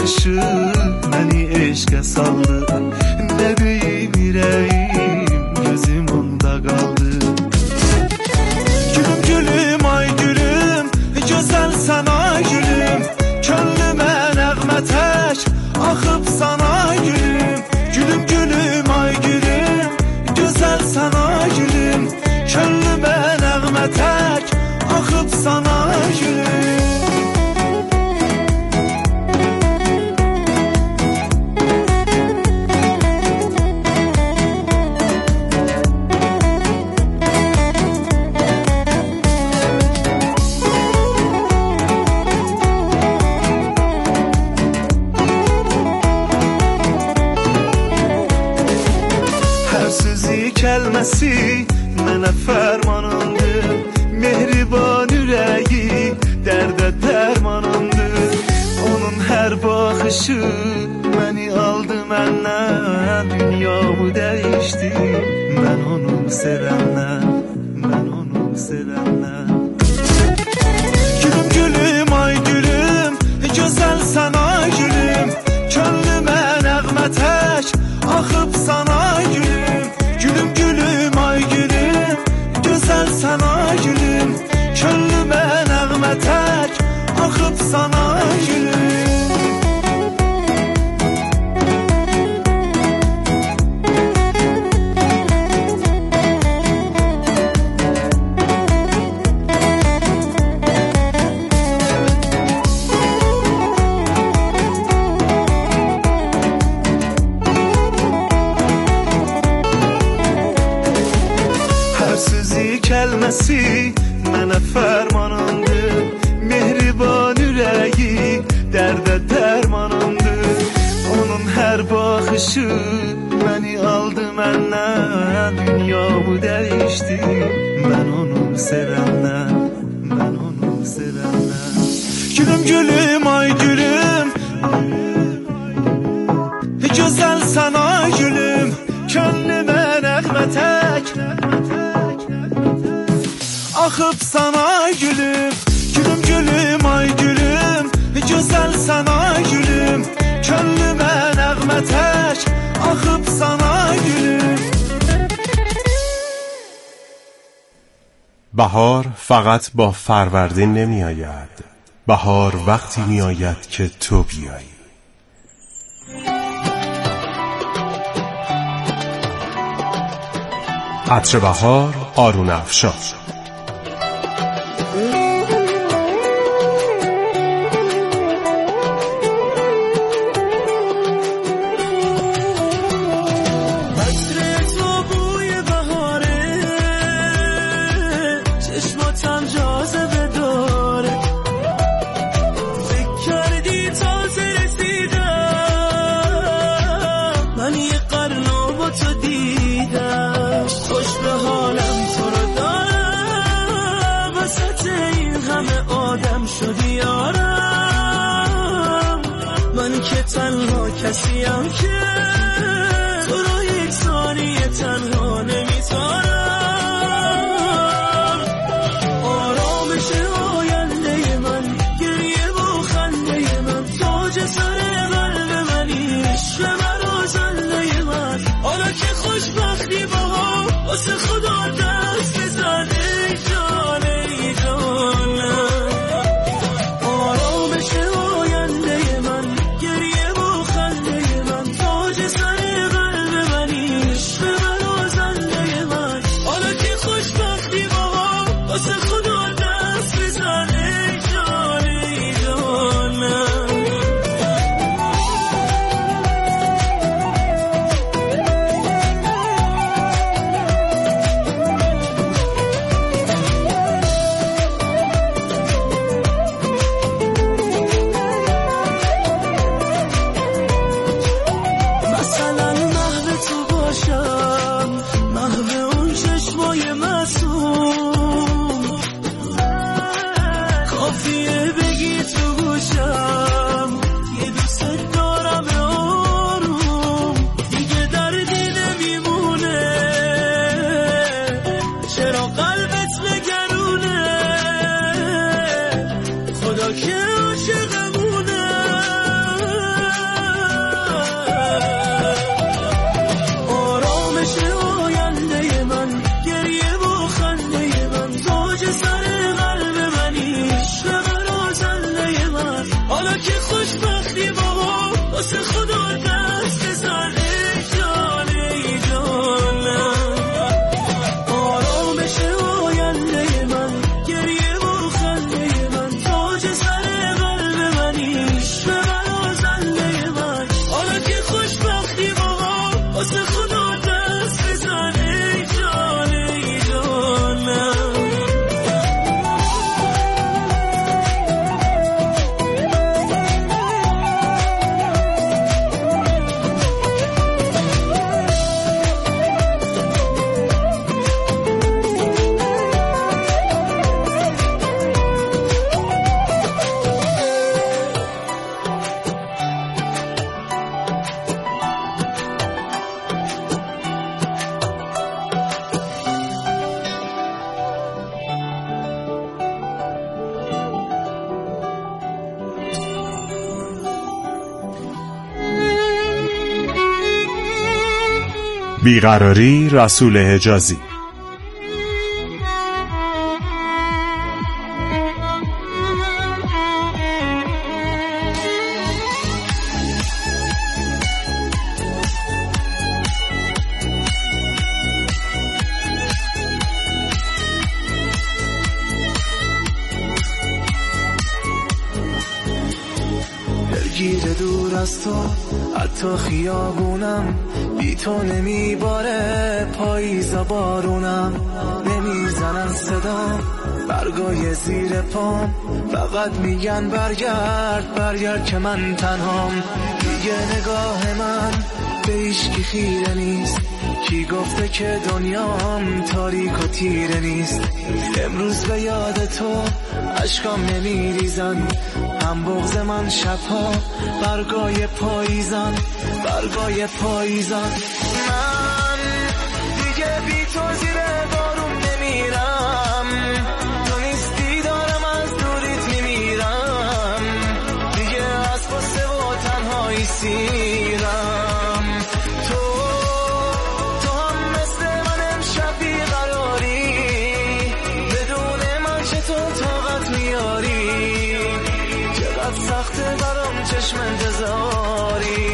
baxışı məni eşqə saldı. Nə deyim ürəyim, gözüm onda qaldı. Gülüm gülüm ay gülüm, gözəlsən ay gülüm, könlümə nəğmə tək axıb sana gülüm. Gülüm gülüm ay gülüm, gözəlsən ay gülüm, könlümə nəğmə tək axıb sana gülüm. Kəlməsi mənə fərmanındır, mehriban ürəyi dərdə dərmanındır. Onun hər baxışı məni aldı məndən, dünyamı dəyişdi mən onu sevəndən, mən onu sevəndən. Gülüm gülüm ay gülüm, gözəlsən ay gülüm, könlümə nəğmə tək axıb sana gülüm. Gülüm gülüm ay gülüm, gözəlsən ay gülüm, könlümə nəğmə tək axıb sana gülüm. Kəlməsi mənə fərmanındır, mehriban ürəyi dərdə dərmanındır. Onun hər baxışı məni aldı məndən, dünyamı dəyişdi mən onu sevəndən, mən onu sevəndən. Gülüm gülüm ay gülüm, gözəlsən ay gülüm, könlümə nəğmə tək axıb sana gülüm. Gülüm gülüm ay gülüm, gözəlsən ay gülüm, könlümə nəğmə tək axıb sana gülüm. بهار فقط با فروردین نمی آید. بهار وقتی می آید که تو بیایی. عطر بهار، آرون افشار. تنها کسیم که تو رو یک ثانیه تنها نمیذارم. آرامش آینده من، گریه و خنده من، تاج سر قلب منی، عشق من و زنده من. حالا که خوشبختی باها واسه خدا دست بزن ای جان ای جانم. آرامش آینده من، گریه و خنده من، تاج سر قلب منی، عشق من و زنده من. حالا که خوشبختی باها واسه خدا دست بزن ای جان ای جانم. بیقراری رسول حجازی. دلگیر دور از تو حتی خیابونم، بی تو نمیباره پاییزا بارونم، نمیزنن صدام برگای زیر پام، فقط میگن برگرد برگرد که من تنهام. دیگه نگاه من به هیچکی خیره نیست، کی گفته که دنیام تاریک و تیره نیست. امروز به یاد تو اشکام نمیریزن، هم بغض من شبها برگای پاییزن، برگای پاییزن. من دیگه بی تو زیر بارون نمیرم، تو نیستی دارم از دوریت میمیرم، دیگه از قصه و تنهایی سیرم. تو هم مثل من امشب بیقراری، بدون من چطور طاقت میاری، چقدر سخته برام چشم انتظاری.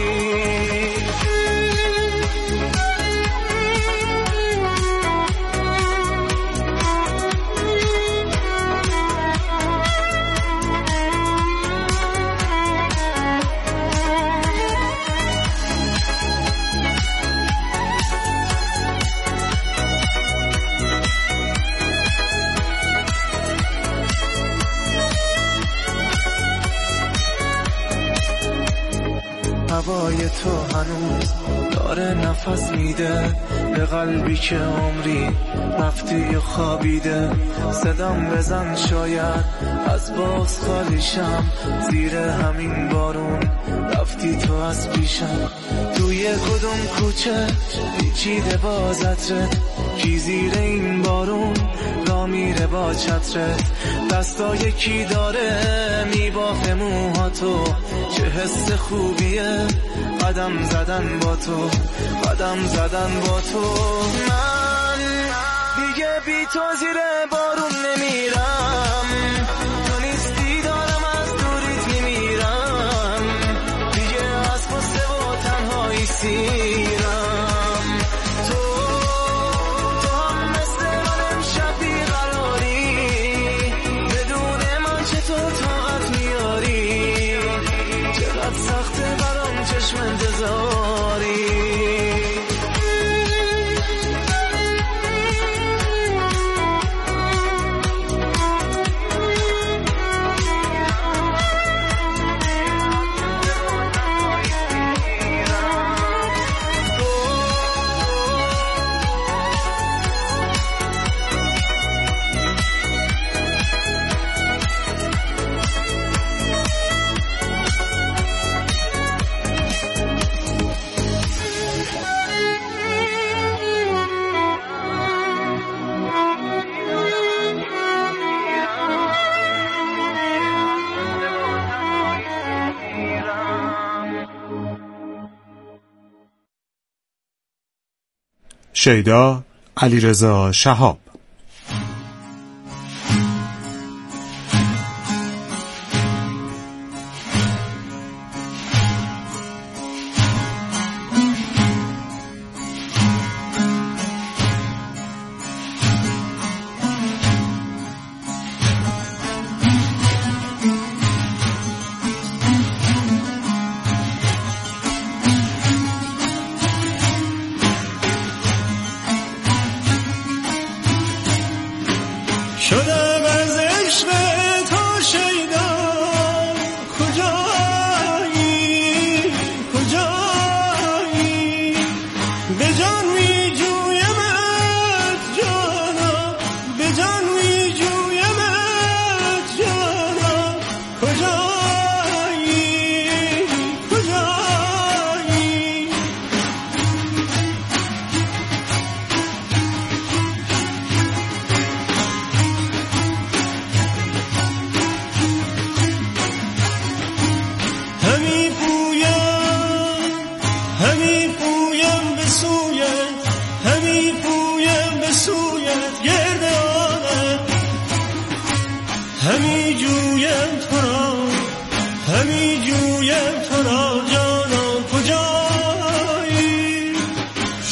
هوای تو هنوز داره نفس میده به قلبی که عمری رفتی و خوابیده. صدام بزن شاید از باز خالیشم، زیر همین بارون رفتی تو از پیشم. توی کدوم کوچه پیچیده با زترت، کی زیر این بارون را میره با چترت. دستای کی داره میبافه موهاتو، چه حس خوبیه قدم زدن با تو، قدم زدن با تو. من دیگه بی تو زیر بارون نمیرم، تو نیستی دارم از دوریت میمیرم، دیگه از قصه و تنهایی سیرم. تو هم مثل من امشب بیقراری، بدون من چطور طاقت میاری، چقدر سخته برام چشم انتظاری. شیدا علیرضا شهاب.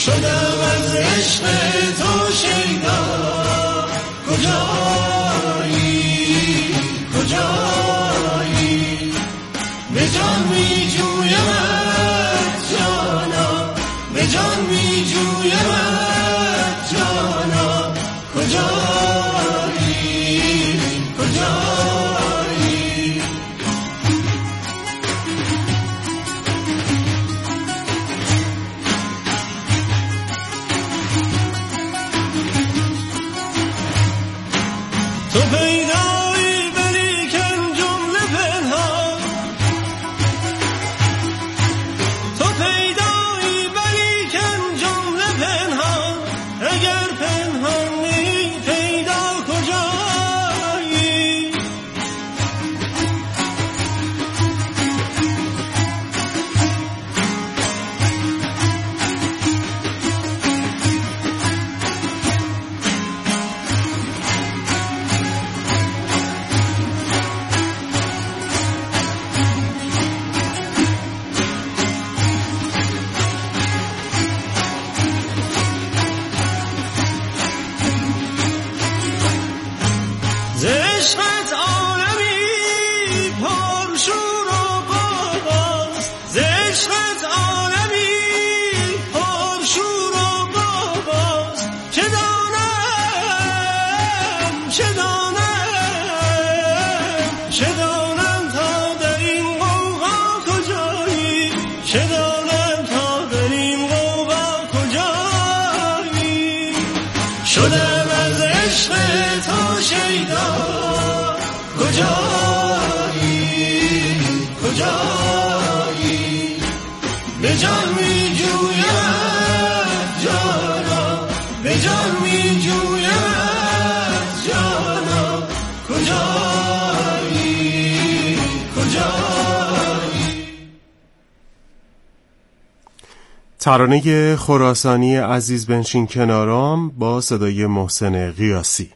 شدم از عشق تو شیدا کجایی کجایی به جان می جویمت جانا به جان می جویمت جانا کجایی کجایی تو پیدایی ولیکن جمله پنهان تو پیدایی ولیکن جمله پنهان اگر پنهانی پیدا کجایی ز عشقت عالمی پرشور و باز ز عشقت عالمی پرشور و باز چه دانم چه دانم چه دانم تا در این غوغا کجایی چه دانم تا در این غوغا کجایی شدم از عشق تو شیدا کجایی کجایی به جان می جویم جانا به جان می جویم جانا کجایی کجایی ترانه خراسانی عزیز بنشین کنارم با صدای محسن قیاسی.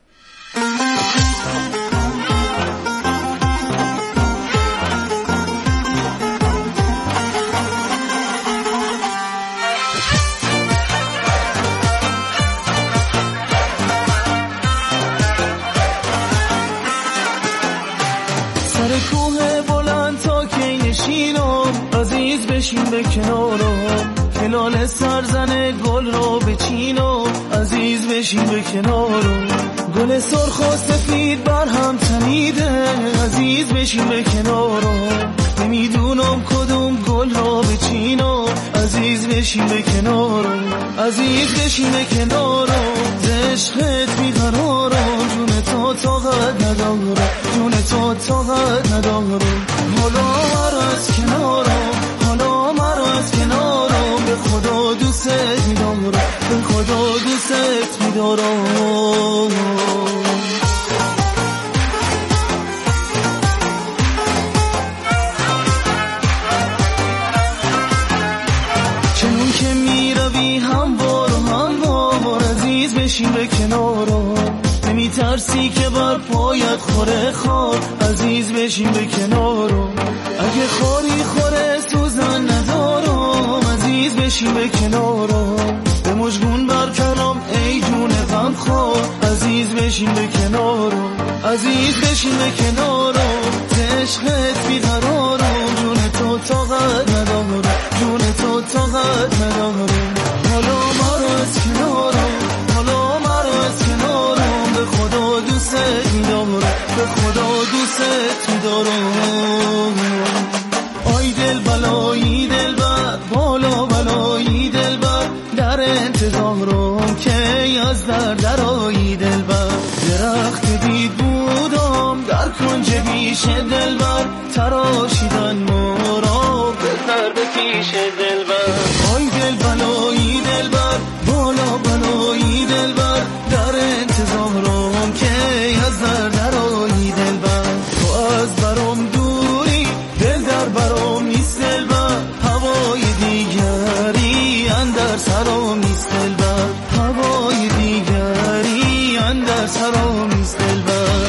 سر کوه بلند تا کی نشینم عزیز بشین به کنارم کنال سرزن گل رو بچینم عزیز بشین به کنارم گل سرخ و سفید بر هم تنیده عزیز بشین به کنارم نمیدونم کدوم گل رو بچینم عزیز بشین به کنارم عزیز بشین به کنارم ز عشقت بیقرارم جون تو طاقت ندارم جون تو طاقت ندارم حالا مرا از کنارم حالا مرا از کنارم به خدا دوست می‌دارم به خدا دوست می‌دارم چنون که میروی هموار و هموار عزیز بشین به کنارم نمیترسی که بر پایت خوره خار عزیز بشین به کنارم اگه خوری خوره سوزن ندارم عزیز بشین به کنارم به مژگون بر کلام ای جون غم خور عزیز بشین به کنارم عزیز بشین به کنارم ز عشقت بیقرارم جون تو طاقت ندارم جون تو طاقت ندارم حالا مرا از کنارم حالا مرا از کنارم به خدا دوست می‌دارم به خدا دوست می‌دارم آی دل بلایی دل بر بالا بلایی دل بر در انتظارم که از درایی دل بر درخت دید بودم در کنج بیش دل بر تراشیدن مرا بزر به پیش دل بر آی دل بلایی دل بر بالا بلایی دل بر در انتظارم که از درایی دل بر تو از برام دوری دل در برام نیست دل بر هوای دیگری اندر سرام نیست دل بر هوای دیگری اندر سرام نیست دل بر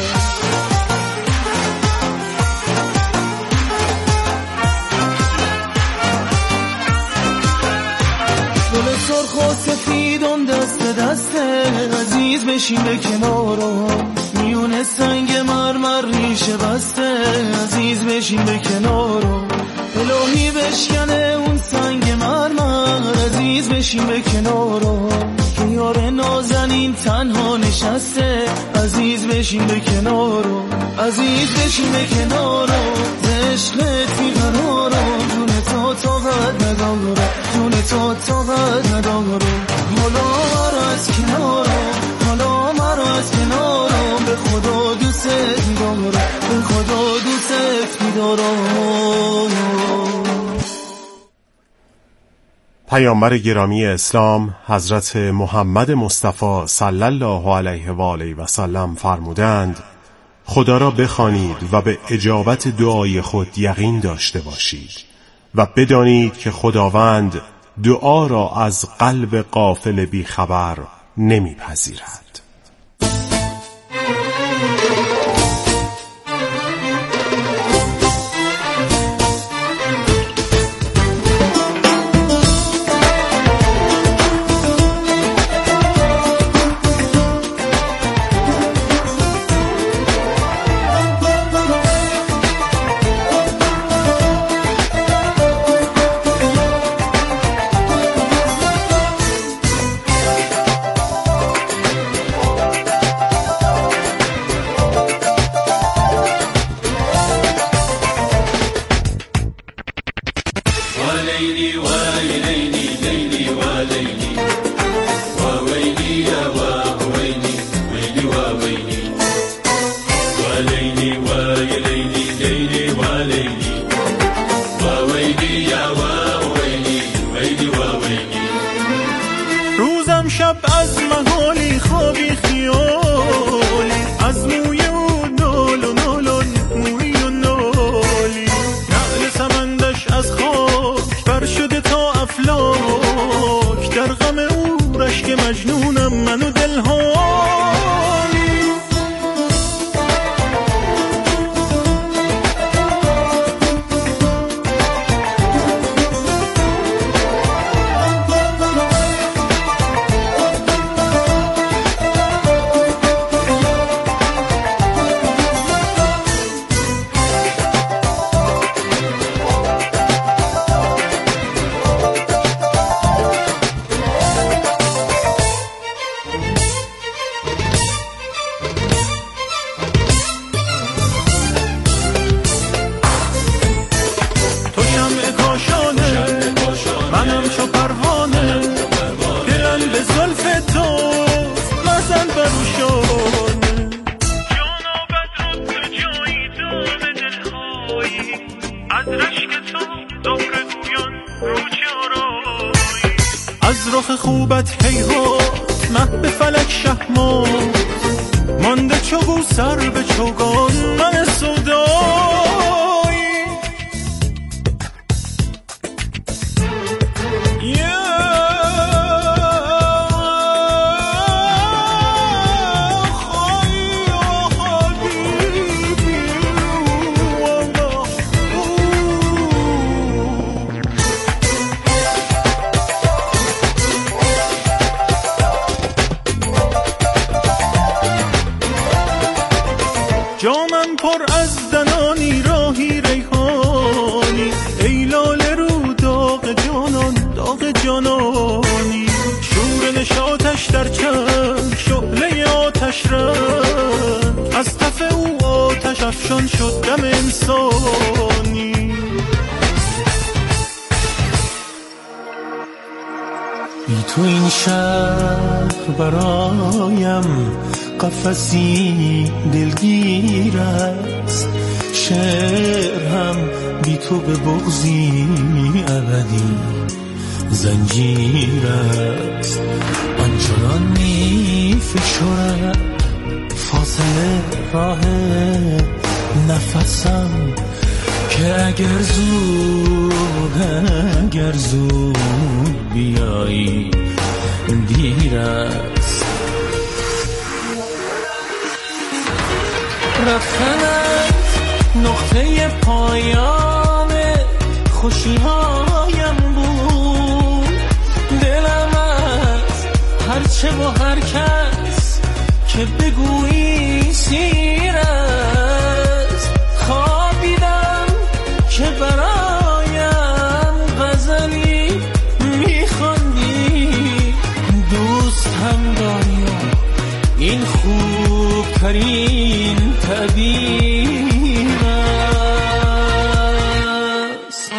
سرخ و سفیدون دست دسته عزیز بشین به کنارم میونه سنگ مرمر ریشه بسته عزیز بشین به کنارم الهی بشکنه اون سنگ مرمر عزیز بشین به کنارم که یار نازنین تنها نشسته عزیز بشین به کنارم عزیز بشین به کنارم عشقت بیقرارم جون تو طاقت ندارم جون تو طاقت ندارم حالا مرا از کنارم حالا مرا از کنارم به خدا دوست می‌دارم به خدا دوست می‌دارم. پیامبر گرامی اسلام حضرت محمد مصطفی صلی الله علیه و آله و سلم فرمودند خدا را بخوانید و به اجابت دعای خود یقین داشته باشید و بدانید که خداوند دعا را از قلب غافل بیخبر نمیپذیرد. روزم شب از محالی خوابی خیالی از موی و نال و نالان موی و نالی نعل سمندش از خاک بر شده تا افلاک در غم او رشک مجنونم من و دلهالی از رخ خوبت هیهات مه به فلک شهمات مانده چوگو سر به چوگان من سودایی جامم پر از دنانی راهی ریحانی ای لاله رو داغ جانان داغ جانانی شور نشاطش در چشم شعله آتش رنگ از تف او آتش افشان شد دم انسانی بی تو این شهر برایم قفسی دلگیر است شعر هم بی تو به بغضی ابدی زنجیر است آنچنان می فشرد فاصله راه نفسم که اگر زود بیایی دیر است رفتنت نقطه پایان خوشیهایم بود دلم هرچه و هر کس که بگویی سیر است. خوابیدم که برایم غزلی میخواندی، دوست هم داری این خوبترین طبیب است.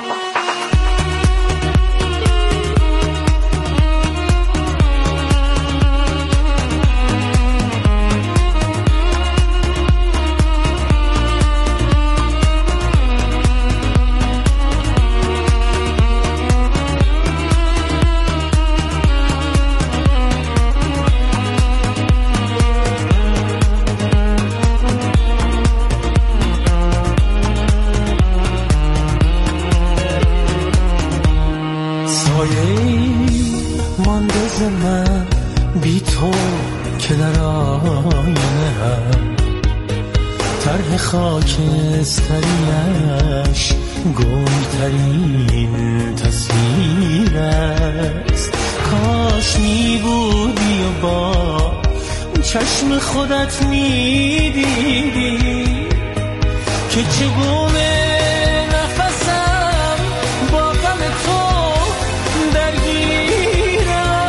مانده ز من بی تو که در آینه هم طرح خاکستریش گمترین تصویر است. کاش می بودی و با چشم خودت می دیدی که چگونه نفسم با غم تو درگیر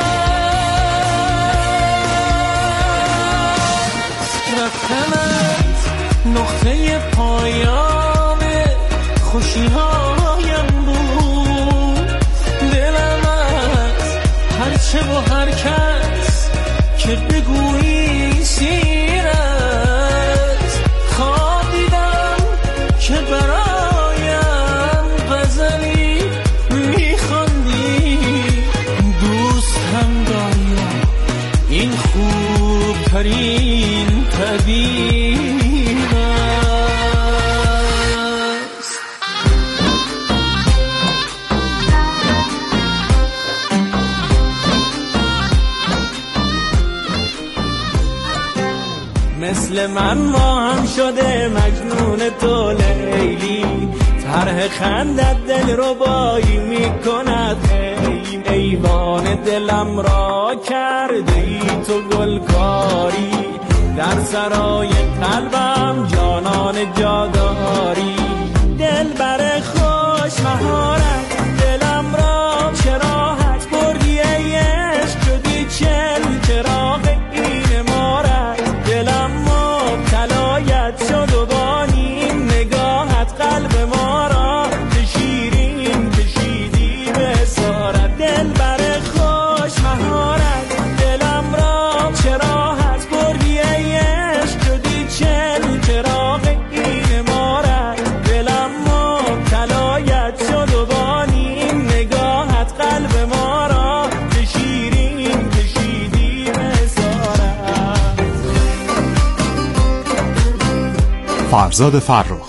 است. رفتنت نقطه پایان خوشی‌هایم بود. دلم از هرچه و هر کس که بگویی سیر است. خوابیدم که برایم غزلی میخواندی، دوست هم داری این خوبترین طبیب است. مثل من ما هم شده مجنون تو لیلی، طرح خندت دل ربایی میکند. ایوان دلم را کرده ای تو گلکاری، در سرای قلبم جانان جاداری. دل بر خوش مهارت دلم را چراحت بردی ای عشق، شدی چل چراغ این مارت. دلم مبتلایت شد و با نیم نگاهت قلب ما را به شیرین کشیدی به اسارت. دل بر خوش مهارت دلم را چراحت بردی ای عشق، شدی چل چراغ این مارت. دلم مبتلایت شد و با نیم نگاهت قلب ما را به شیرین کشیدی به اسارت. فرزاد فرخ.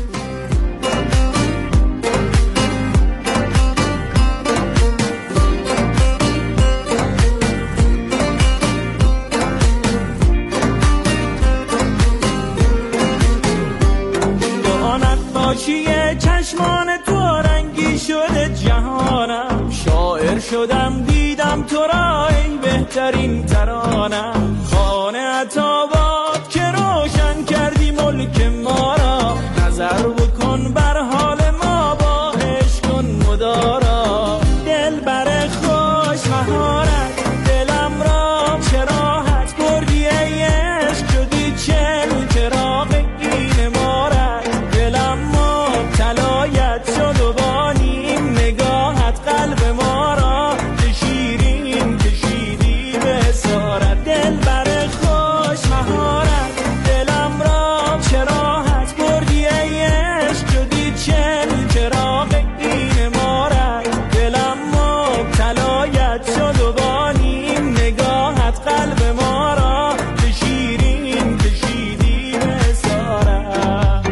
چشمان تو رنگی شده جهانم، شاعر شدم دیدم تو را ای بهترین ترانم. خانه عطابات که روشن کردی ملک ما را، نظر بکن بر حال ما با عشق کن مدارا. دل بر خوش مهارت دلم را چراحت بردی ای عشق، شدی چل چراغ این مارت. دلم مبتلایت شد و با نیم نگاهت قلب ما را به شیرین کشیدی به اسارت. دل بر خوش مهارت دلم را چراحت بردی ای عشق، شدی چل چراغ این مارت. دلم مبتلایت شد و با نیم نگاهت قلب ما را به شیرین کشیدی به اسارت.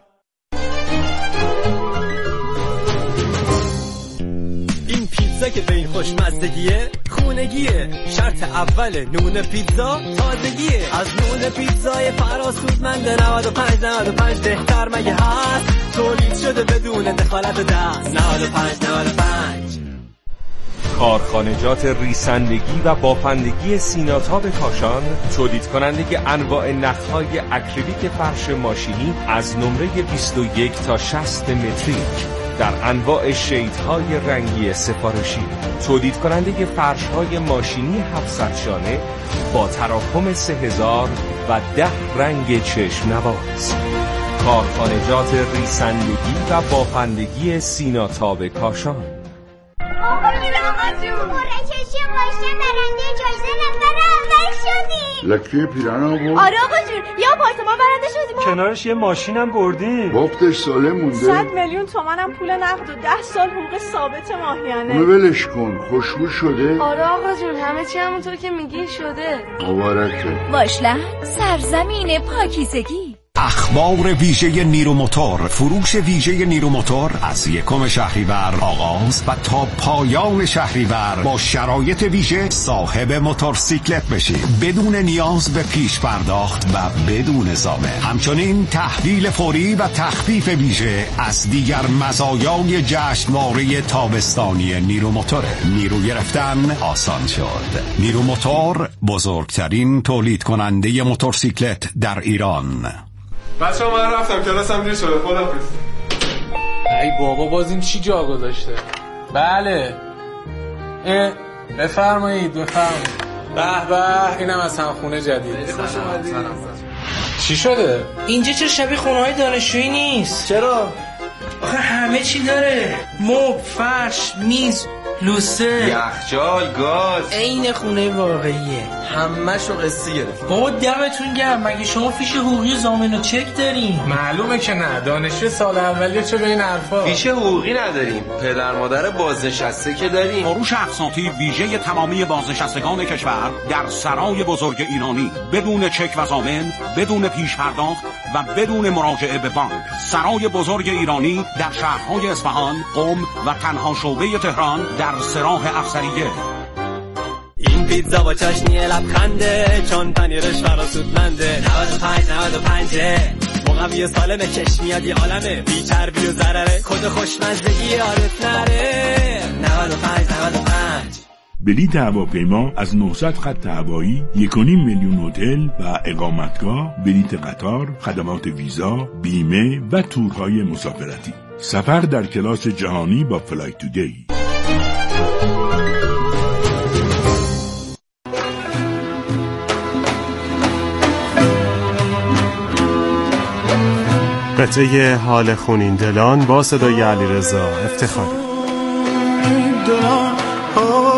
این پیتزا که به این خوشمزدگیه خونگیه، شرط اول نون پیتزا تازگیه. از نون پیتزای فراسودمند 95 بهتر مگه هست؟ تولید شده بدون دخالت دست. 95 کارخانجات ریسندگی و بافندگی سیناتاب کاشان، تولید کننده انواع نخهای اکریلیک فرش ماشینی از نمره 21 تا 60 متریک در انواع شیدهای رنگی سفارشی، تولید کننده فرشهای ماشینی 700 شانه با تراکم 3000 و 10 رنگ چشم نواز. کارخانجات ریسندگی و بافندگی سیناتاب کاشان. کشی باشن برنده جایزه نفر اول شدیم. لکه پیران بود؟ آره آقا جون، یا آپارتمان برنده شدیم. کنارش یه ماشینم بردیم. وقتش سالم مونده. 100 میلیون تومنم پول نقد و 10 سال حقوق ثابت ماهیانه. اونو ولش کن، خوشبو شده؟ آره آقا جون، همه چی همونطور که میگی شده. مبارکه. واشلند، سرزمین پاکیزگی. اخبار ویژه نیرو موتور. فروش ویژه نیرو موتور از 1 شهریور آغاز و تا پایان شهریور با شرایط ویژه صاحب موتورسیکلت بشید بدون نیاز به پیش پرداخت و بدون ضامن. همچنین تحویل فوری و تخفیف ویژه از دیگر مزایای جشنواره تابستانی نیرو موتور. نیرو گرفتن آسان شد. نیرو موتور بزرگترین تولید کننده موتورسیکلت در ایران. بچه من رفتم کلاسم دیر شده. خداحافظ. ای بابا باز این چی جا گذاشته؟ بله بفرمایید. به به اینم از همخونه جدید. چی شده؟ اینجا چرا شبیه خونه‌های دانشجویی نیست؟ چرا؟ آخه همه چی داره، مبل، فرش، میز، لوسه، یخچال، گاز. عین خونه واقعیه. همه‌شو قسطی گرفت. بابا دمتون گرم، مگه شما فیش حقوقی ضامن و چک دارین؟ معلومه که نه، دانشجو سال اولیه چه به این حرفا. فیش حقوقی نداریم، پدر مادر بازنشسته که داریم. فروش اقساطی ویژه تمامی بازنشستگان کشور در سرای بزرگ ایرانی بدون چک و ضامن، بدون پیش پرداخت و بدون مراجعه به بانک. سرای بزرگ ایرانی در شهرهای اصفهان، قم و تنها شعبه تهران در سراح افسریه. این پیتزا با چاشنی لبخنده، چون پنیرش فراسودمنده. 95 مقوی سالم کش میاد یه عالمه، بی چربی و ضرره، کد خوشمزدگی یادت نره. 95 بلیط هواپیما از 900 خط هوایی، 1.5 میلیون هتل و اقامتگاه، بلیط قطار، خدمات ویزا، بیمه و تورهای مسافرتی. سفر در کلاس جهانی با فلای تودی. قطعه حال خونین دلان با صدای علیرضا افتخاری.